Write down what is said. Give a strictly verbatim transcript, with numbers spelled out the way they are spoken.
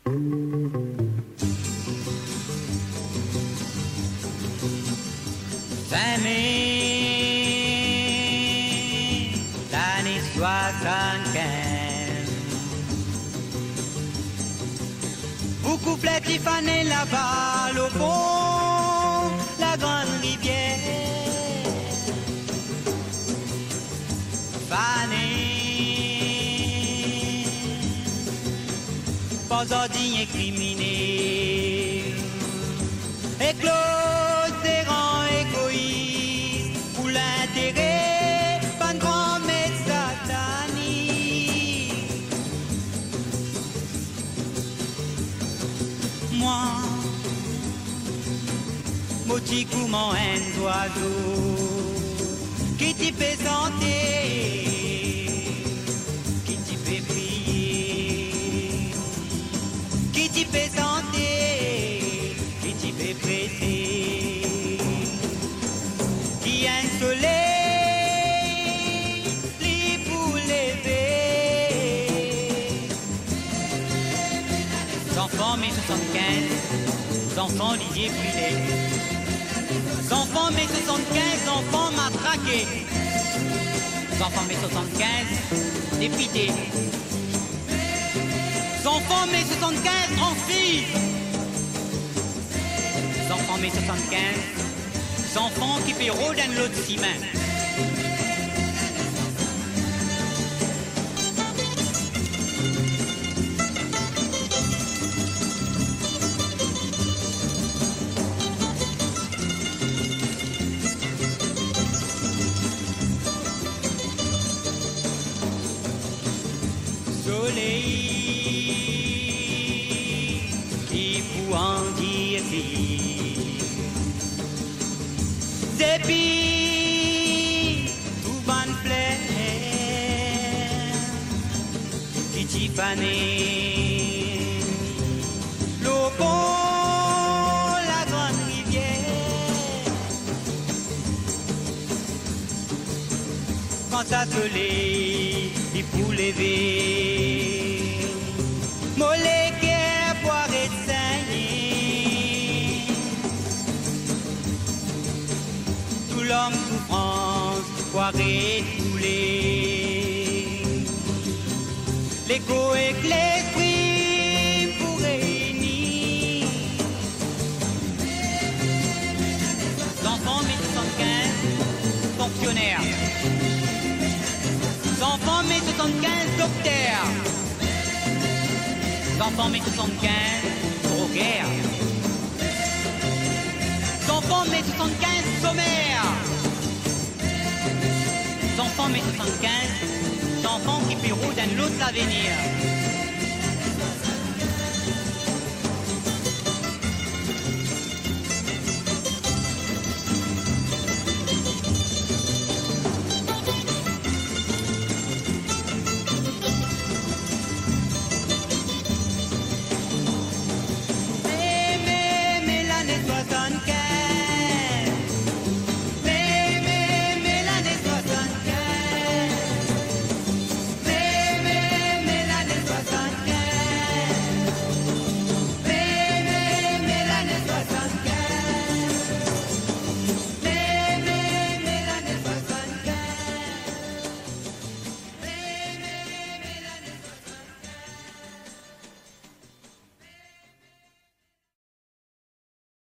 Fin mai, l'année soixante-quinze. Beaucoup plaît Tiffany là-bas, au fond, la grande rivière. Fanny, pas ordinaire criminel, et Claude des rangs égoïstes, pour l'intérêt, pas de grand maître satanique. Moi, moti comment un oiseau qui t'y fait santer, qui t'y fait prier, qui t'y fait santer, qui t'y fait prêter, qui a un soleil, lit pour lever. Enfants mai soixante-quinze, enfants Didier Puilet. Enfants mai soixante-quinze, enfants matraqués. Enfants mai soixante-quinze, dépités. Enfants mai soixante-quinze, en filles. Enfants mai soixante-quinze, enfants qui paieront d'un lot de ciment. Qui pour en dire c'est pis tout ban plaît qui t'y fané l'eau pour la grande rivière quand ça soleil il pour lever mollet guerre poire et saigner tout l'homme souffrance poire et couler l'écho et l'esprit pour réunir enfants mai soixante-quinze fonctionnaires enfants mai soixante-quinze docteurs enfants mai soixante-quinze drogueurs enfants mai soixante-quinze sommaires enfants mai soixante-quinze enfants qui paieront d'un autre avenir.